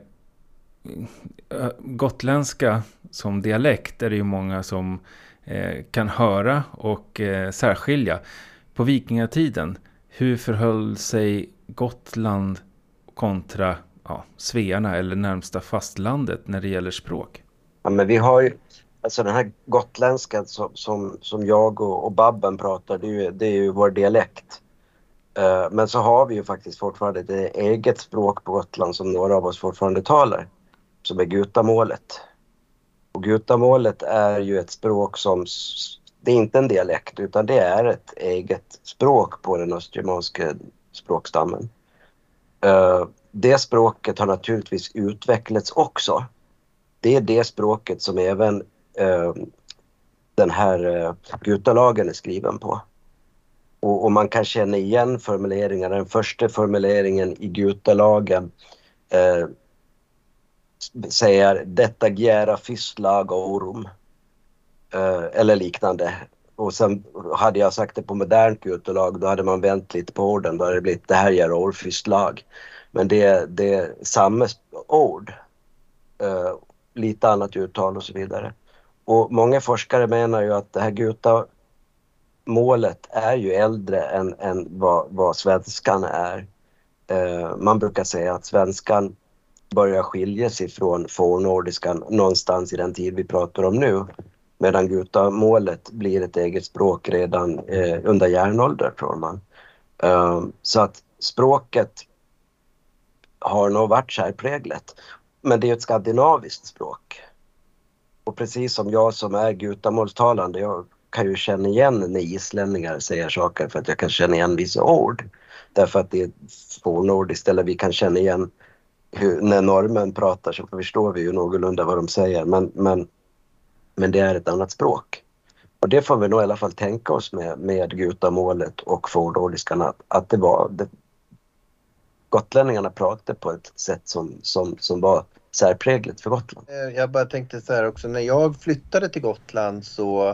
gotländska som dialekt är det ju många som eh, kan höra och eh, särskilja. På vikingatiden, hur förhöll sig Gotland kontra ja, Svearna eller närmsta fastlandet när det gäller språk? Ja, men vi har ju, alltså den här gotländskan som, som, som jag och, och Babben pratar, det är ju, det är ju vår dialekt. Uh, men så har vi ju faktiskt fortfarande ett eget språk på Gotland som några av oss fortfarande talar, som är gutamålet. Och gutamålet är ju ett språk som, det är inte en dialekt utan det är ett eget språk på den östgermanska språkstammen. Uh, det språket har naturligtvis utvecklats också. Det är det språket som även uh, den här uh, gutalagen är skriven på. Och, och man kan känna igen formuleringar. Den första formuleringen i gutalagen uh, säger detta gära fystlag och orum. Uh, eller liknande. Och sen hade jag sagt det på modernt gutalag, då hade man vänt lite på orden. Då hade det blivit det här gära orfystlag. Men det, det är samma ord. Uh, lite annat uttal och så vidare. Och många forskare menar ju att det här gutamålet är ju äldre än, än vad, vad svenskan är. Uh, man brukar säga att svenskan börjar skilja sig från fornnordiskan någonstans i den tid vi pratar om nu. Medan gutamålet blir ett eget språk redan uh, under järnålder, tror man. Uh, så att språket har nog varit särpräglat. Men det är ett skandinaviskt språk. Och precis som jag som är gutamålstalande, jag kan ju känna igen när islänningar säger saker för att jag kan känna igen vissa ord. Därför att det är fornnordiskt, eller vi kan känna igen hur, när norrmän pratar så förstår vi ju någorlunda vad de säger. Men, men, men det är ett annat språk. Och det får vi nog i alla fall tänka oss med, med gutamålet och fornnordiskan att, att det var... Det, gotlänningarna pratade på ett sätt som, som, som var särprägligt för Gotland. Jag bara tänkte så här också, när jag flyttade till Gotland så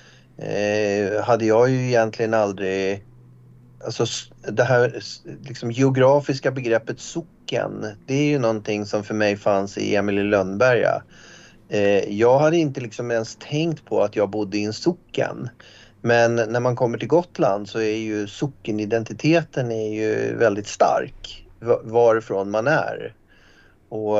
eh, hade jag ju egentligen aldrig, alltså det här liksom geografiska begreppet socken, det är ju någonting som för mig fanns i Emil i Lönneberga. Eh, jag hade inte liksom ens tänkt på att jag bodde i en socken. Men när man kommer till Gotland så är ju sockenidentiteten är ju väldigt stark varifrån man är. Och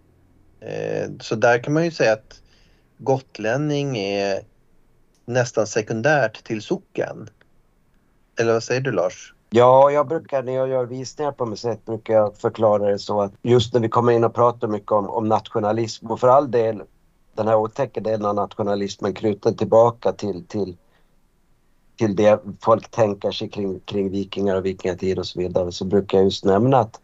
eh, så där kan man ju säga att gotlänning är nästan sekundärt till socken. Eller vad säger du, Lars? Ja, jag brukar när jag gör visningar på museet brukar jag förklara det så att just när vi kommer in och pratar mycket om, om nationalism och för all del den här otäcka delen av nationalismen knuten tillbaka till, till till det folk tänker sig kring, kring vikingar och vikingatid och så vidare, så brukar jag just nämna att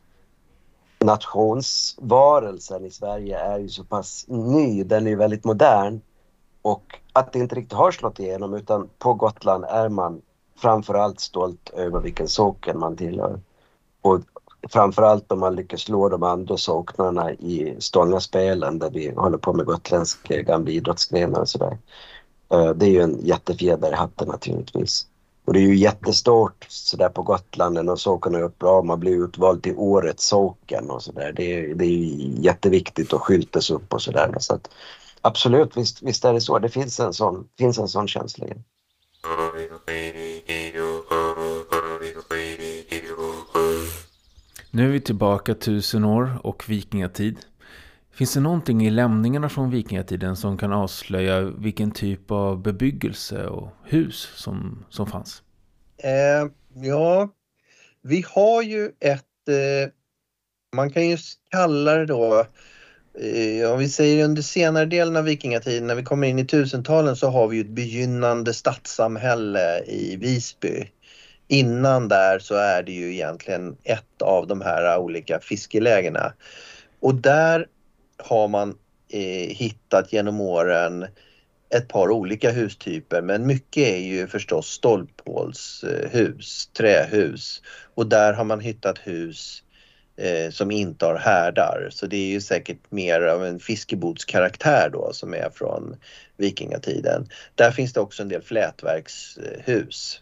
nationsvarelsen i Sverige är ju så pass ny, den är ju väldigt modern och att det inte riktigt har slått igenom, utan på Gotland är man framförallt stolt över vilken socken man tillhör. Och framförallt om man lyckas slå de andra socknarna i stångaspelen där vi håller på med gotländska gamla idrottsgrenar och sådär. Det är ju en jättefjäder i hatten naturligtvis. Och det är ju jättestort sådär på Gotland och socken är upp bra. Man blir utvald till årets socken och sådär. Det är, det är ju jätteviktigt att skyltas upp och sådär. Så att, absolut, visst, visst är det så. Det finns en sån, finns en sån känsla. Nu är vi tillbaka tusen år och vikingatid. Finns det någonting i lämningarna från vikingatiden som kan avslöja vilken typ av bebyggelse och hus som, som fanns? Eh, ja, vi har ju ett, eh, man kan ju kalla det då, eh, om vi säger under senare delen av vikingatiden, när vi kommer in i tusentalen så har vi ju ett begynnande stadssamhälle i Visby. Innan där så är det ju egentligen ett av de här olika fiskelägena. Och där har man eh, hittat genom åren ett par olika hustyper, men mycket är ju förstås stolphålshus, trähus, och där har man hittat hus eh, som inte har härdar. Så det är ju säkert mer av en fiskebodskaraktär då som är från vikingatiden. Där finns det också en del flätverkshus.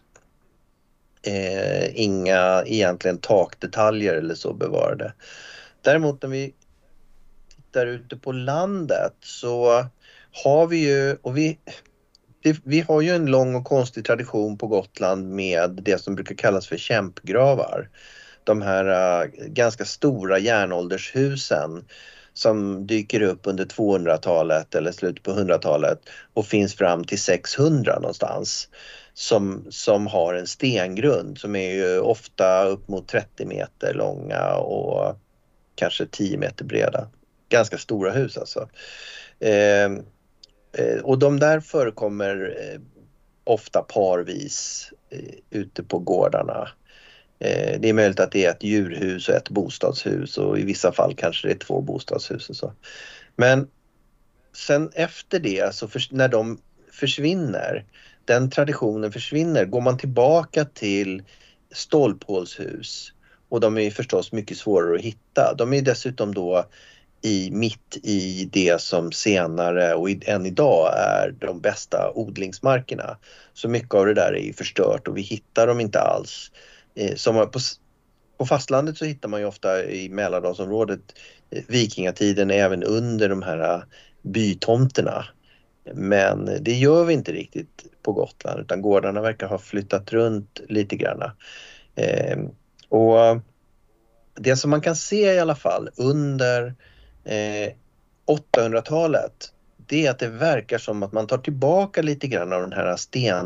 Eh, inga egentligen takdetaljer eller så bevarade. Däremot när vi tittar ute på landet så har vi ju, och vi, vi, vi har ju en lång och konstig tradition på Gotland med det som brukar kallas för kämpgravar. De här uh, ganska stora järnåldershusen som dyker upp under tvåhundratalet eller slutet på hundratalet och finns fram till sexhundra någonstans. Som, som har en stengrund som är ju ofta upp mot trettio meter långa och kanske tio meter breda. Ganska stora hus alltså. Eh, eh, och de där förekommer eh, ofta parvis eh, ute på gårdarna. Eh, det är möjligt att det är ett djurhus och ett bostadshus och i vissa fall kanske det är två bostadshus och så. Men sen efter det, så för, när de försvinner, den traditionen försvinner, går man tillbaka till stolphålshus och de är förstås mycket svårare att hitta. De är dessutom då i, mitt i det som senare och än idag är de bästa odlingsmarkerna. Så mycket av det där är förstört och vi hittar dem inte alls. Som på, på fastlandet så hittar man ju ofta i Mälardalsområdet vikingatiden även under de här bytomterna. Men det gör vi inte riktigt på Gotland utan gårdarna verkar ha flyttat runt lite grann. Eh, och det som man kan se i alla fall under eh, åttahundratalet, det är att det verkar som att man tar tillbaka lite grann av den här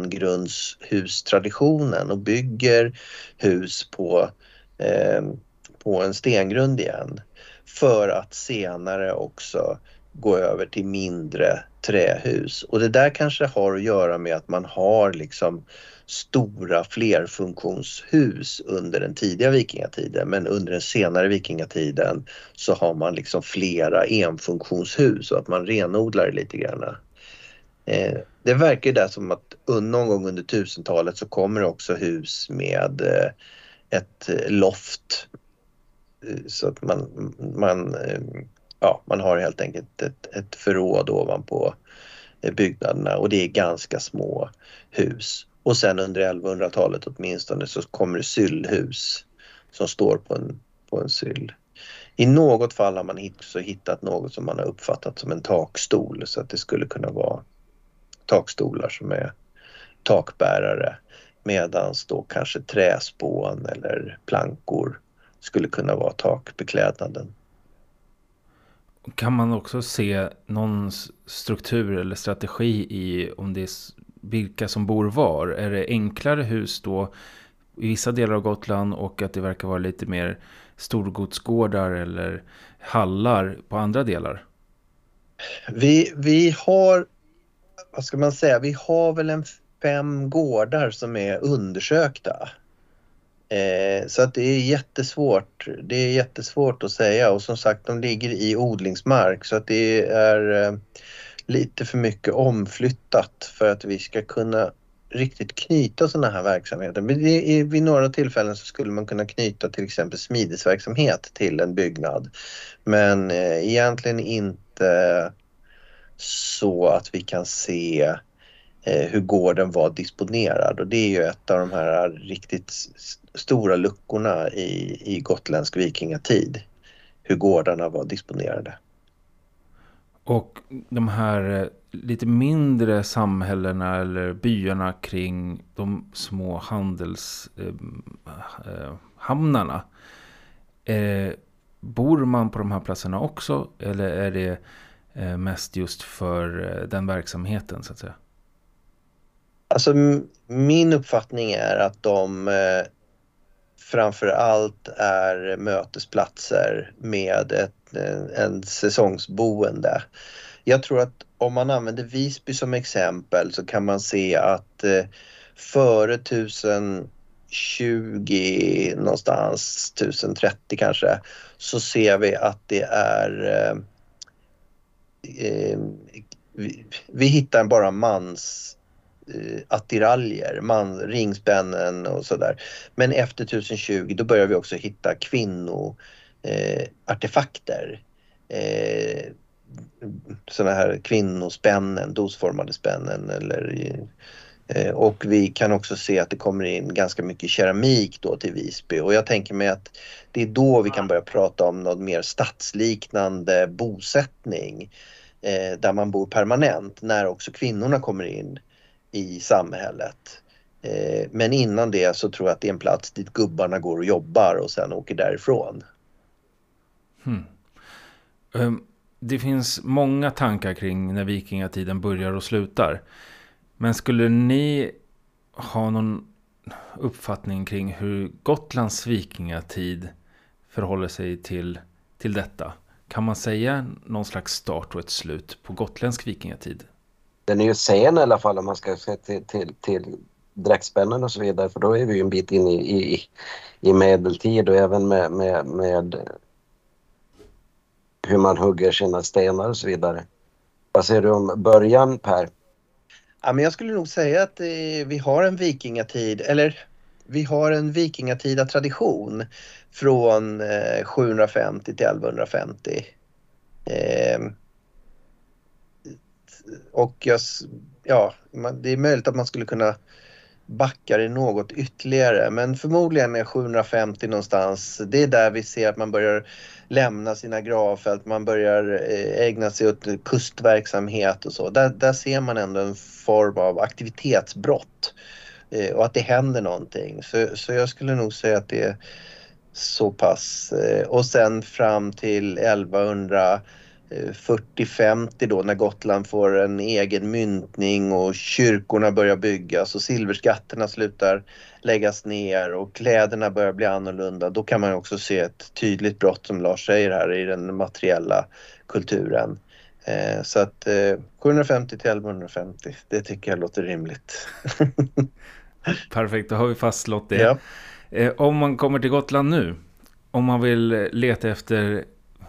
stengrundshustraditionen och bygger hus på, eh, på en stengrund igen. För att senare också gå över till mindre trähus. Och det där kanske har att göra med att man har liksom stora flerfunktionshus under den tidiga vikingatiden, men under den senare vikingatiden så har man liksom flera enfunktionshus och att man renodlar lite grann. Eh, det verkar där som att någon gång under tusentalet så kommer också hus med eh, ett loft så att man, man eh, ja, man har helt enkelt ett, ett förråd ovanpå byggnaderna och det är ganska små hus. Och sen under elvahundratalet åtminstone så kommer det syllhus som står på en, på en syll. I något fall har man också hittat något som man har uppfattat som en takstol så att det skulle kunna vara takstolar som är takbärare medans då kanske träspån eller plankor skulle kunna vara takbeklädnaden. Kan man också se någon struktur eller strategi i om det är vilka som bor var? Är det enklare hus då i vissa delar av Gotland och att det verkar vara lite mer storgodsgårdar eller hallar på andra delar? Vi, vi har, vad ska man säga, vi har väl en fem gårdar som är undersökta. Eh, så att det är jättesvårt. Det är jättesvårt att säga och som sagt de ligger i odlingsmark så att det är eh, lite för mycket omflyttat för att vi ska kunna riktigt knyta sådana här verksamheter. Men det är, vid några tillfällen så skulle man kunna knyta till exempel smidesverksamhet till en byggnad. Men eh, egentligen inte så att vi kan se hur gården var disponerad och det är ju ett av de här riktigt stora luckorna i, i gotländsk vikingatid. Hur gårdarna var disponerade. Och de här lite mindre samhällena eller byarna kring de små handelshamnarna. Eh, eh, bor man på de här platserna också eller är det eh, mest just för eh, den verksamheten så att säga? Alltså min uppfattning är att de eh, framför allt är mötesplatser med ett, eh, en säsongsboende. Jag tror att om man använder Visby som exempel så kan man se att eh, före tusen tjugo någonstans, tusen trettio kanske, så ser vi att det är eh, eh, vi, vi hittar bara mans attiraljer, man, ringspännen och sådär. Men efter tusen tjugo då börjar vi också hitta kvinno eh, artefakter. Eh, sådana här kvinnospännen, dosformade spännen eller eh, och vi kan också se att det kommer in ganska mycket keramik då till Visby, och jag tänker mig att det är då vi kan börja prata om något mer stadsliknande bosättning eh, där man bor permanent när också kvinnorna kommer in i samhället. Eh, men innan det så tror jag att det är en plats dit gubbarna går och jobbar och sen åker därifrån. Hmm. Um, det finns många tankar kring när vikingatiden börjar och slutar. Men skulle ni ha någon uppfattning kring hur Gotlands vikingatid förhåller sig till, till detta? Kan man säga någon slags start och ett slut på gotländsk vikingatid? Den är ju sen i alla fall om man ska se till, till, till dräktspännen och så vidare, för då är vi ju en bit in i, i, i medeltid och även med, med, med hur man hugger sina stenar och så vidare. Vad säger du om början, Per? Ja, men jag skulle nog säga att eh, vi har en vikingatid, eller vi har en vikingatida tradition från eh, sjuhundrafemtio till elvahundrafemtio. Eh, och jag, ja, man, det är möjligt att man skulle kunna backa det något ytterligare, men förmodligen är sjuhundrafemtio någonstans. Det är där vi ser att man börjar lämna sina gravfält, man börjar eh, ägna sig åt kustverksamhet och så. Där, där ser man ändå en form av aktivitetsbrott eh, och att det händer någonting. Så, så jag skulle nog säga att det är så pass. Eh, och sen fram till elvahundrafyrtio femtio då, när Gotland får en egen myntning och kyrkorna börjar byggas och silverskatterna slutar läggas ner och kläderna börjar bli annorlunda. Då kan man också se ett tydligt brott, som Lars säger här, i den materiella kulturen. Eh, så att eh, sjuhundrafemtio till elvahundrafemtio, det tycker jag låter rimligt. Perfekt, då har vi fastslått det. Ja. Eh, om man kommer till Gotland nu, om man vill leta efter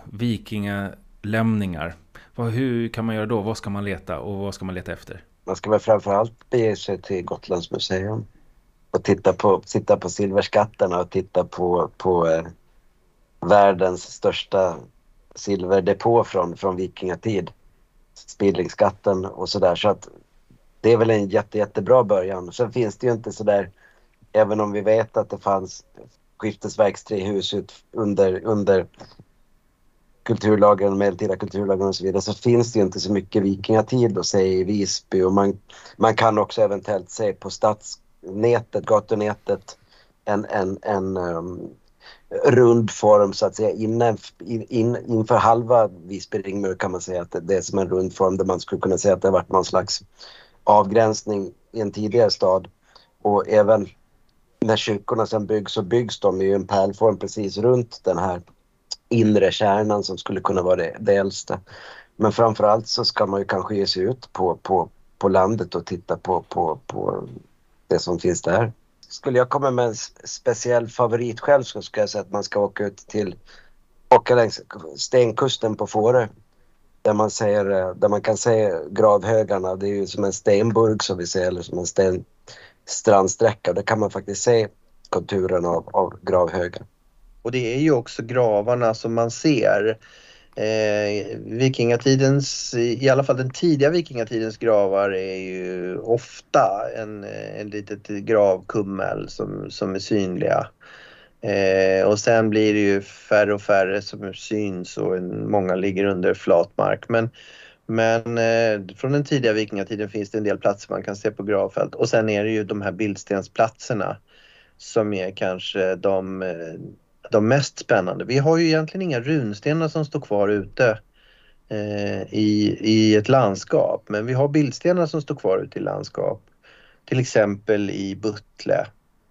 vikingalämningar, vad, hur kan man göra då? Vad ska man leta och vad ska man leta efter? Man ska väl framförallt bege sig till Gotlands museum och titta på, titta på silverskatterna och titta på, på eh, världens största silverdepå från, från vikingatid. Spillingsskatten och sådär. Så att det är väl en jätte, jättebra början. Sen finns det ju inte sådär, även om vi vet att det fanns skiftesverkstrehus ut under, under kulturlagen, medeltida kulturlagen och så vidare, så finns det ju inte så mycket vikingatid att se i Visby, och man, man kan också eventuellt se på stadsnätet, gatunätet, en, en, en um, rund form så att säga innan, in, in, inför halva Visby ringmur, kan man säga att det, det är som en rund form där man skulle kunna säga att det har varit någon slags avgränsning i en tidigare stad. Och även när kyrkorna sen byggs, så byggs de i en pärlform precis runt den här inre kärnan som skulle kunna vara det, det äldsta. Men framförallt så ska man ju kanske ge sig ut på, på, på landet och titta på, på, på det som finns där. Skulle jag komma med en speciell favorit själv, så ska jag säga att man ska åka ut till åka längs stenkusten på Fårö. Där man, ser, där man kan se gravhögarna. Det är ju som en stenburg som vi ser, eller som en sten, strandsträcka. Där kan man faktiskt se konturen av, av gravhögar. Och det är ju också gravarna som man ser. Eh, vikingatidens, i alla fall den tidiga vikingatidens gravar är ju ofta en, en litet gravkummel som, som är synliga. Eh, och sen blir det ju färre och färre som syns, och en, många ligger under flatmark. Men, men eh, från den tidiga vikingatiden finns det en del platser man kan se på gravfält. Och sen är det ju de här bildstensplatserna som är kanske de, de mest spännande. Vi har ju egentligen inga runstenar som står kvar ute eh, i, i ett landskap. Men vi har bildstenar som står kvar ute i landskap. Till exempel i Buttle,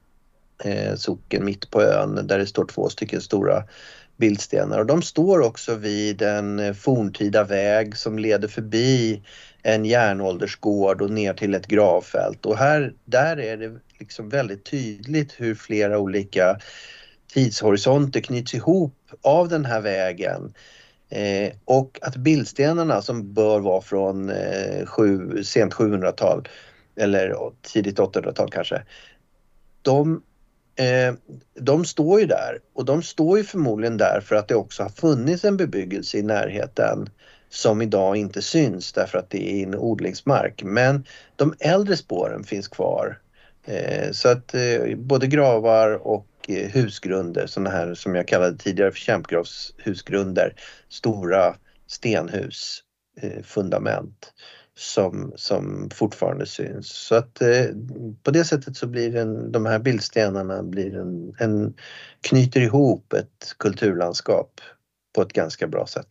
eh, socken mitt på ön, där det står två stycken stora bildstenar. Och de står också vid en forntida väg som leder förbi en järnåldersgård och ner till ett gravfält. Och här, där är det liksom väldigt tydligt hur flera olika tidshorisonter knyts ihop av den här vägen. Eh, och att bildstenarna, som bör vara från eh, sju, sent sjuhundratal eller tidigt åttahundratal kanske, de eh, de står ju där och de står ju förmodligen där för att det också har funnits en bebyggelse i närheten som idag inte syns därför att det är en odlingsmark. Men de äldre spåren finns kvar. Eh, så att eh, både gravar och eh, husgrunder, sådana här som jag kallade tidigare för kämpgravshusgrunder, stora stenhus, eh, fundament som, som fortfarande syns. Så att eh, på det sättet så blir den, de här bildstenarna blir en, en, knyter ihop ett kulturlandskap på ett ganska bra sätt.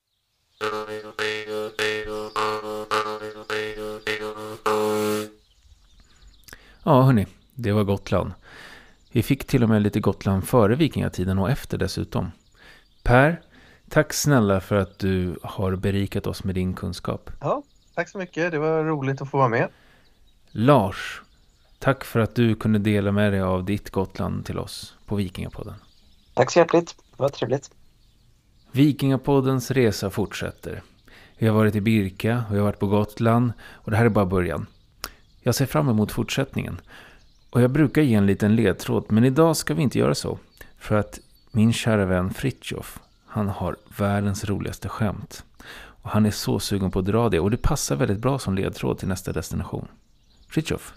Ja hörni, det var Gotland. Vi fick till och med lite Gotland före vikingatiden och efter dessutom. Per, tack snälla för att du har berikat oss med din kunskap. Ja, tack så mycket. Det var roligt att få vara med. Lars, tack för att du kunde dela med dig av ditt Gotland till oss på Vikingapodden. Tack så hjärtligt, det var trevligt. Vikingapoddens resa fortsätter. Vi har varit i Birka och vi har varit på Gotland och det här är bara början. Jag ser fram emot fortsättningen. Och jag brukar ge en liten ledtråd, men idag ska vi inte göra så. För att min kära vän Fritjof, han har världens roligaste skämt. Och han är så sugen på att dra det och det passar väldigt bra som ledtråd till nästa destination. Fritjof.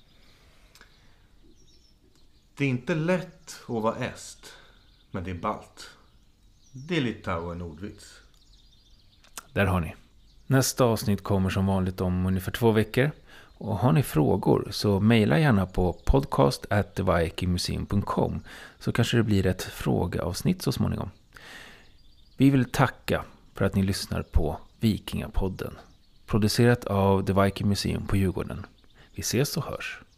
Det är inte lätt att vara est, men det är ballt. Det är Litauen ordvits. Där har ni. Nästa avsnitt kommer som vanligt om ungefär två veckor. Och har ni frågor så mejla gärna på podcast at the viking museum dot com så kanske det blir ett frågeavsnitt så småningom. Vi vill tacka för att ni lyssnar på Vikingapodden. Producerat av The Viking Museum på Djurgården. Vi ses och hörs.